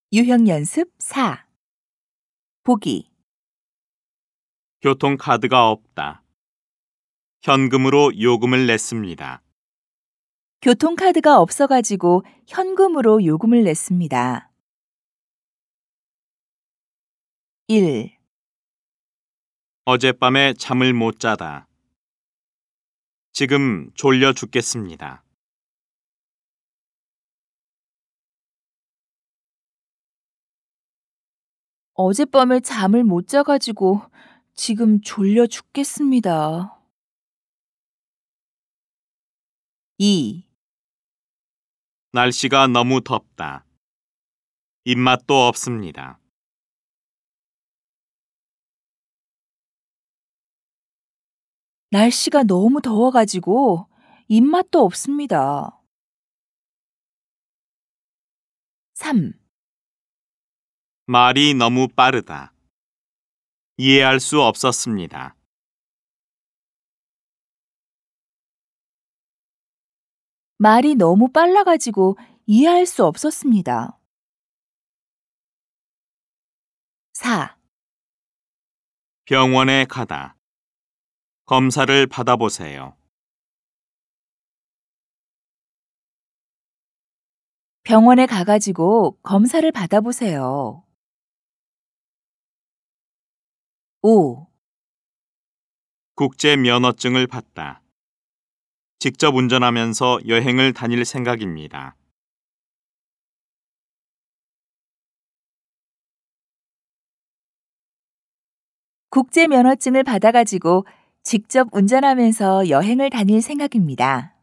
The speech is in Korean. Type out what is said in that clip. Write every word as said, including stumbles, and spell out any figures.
유형 연습 사. 보기. 교통카드가 없다. 현금으로 요금을 냈습니다. 교통카드가 없어가지고 현금으로 요금을 냈습니다. 일. 어젯밤에 잠을 못 자다. 지금 졸려 죽겠습니다. 어젯밤에 잠을 못 자가지고 지금 졸려 죽겠습니다. 이. 날씨가 너무 덥다. 입맛도 없습니다. 날씨가 너무 더워가지고 입맛도 없습니다. 삼. 말이 너무 빠르다. 이해할 수 없었습니다. 말이 너무 빨라가지고 이해할 수 없었습니다. 사. 병원에 가다. 검사를 받아보세요. 병원에 가가지고 검사를 받아보세요. 오. 국제 면허증을 받다. 직접 운전하면서 여행을 다닐 생각입니다. 국제 면허증을 받아가지고 직접 운전하면서 여행을 다닐 생각입니다.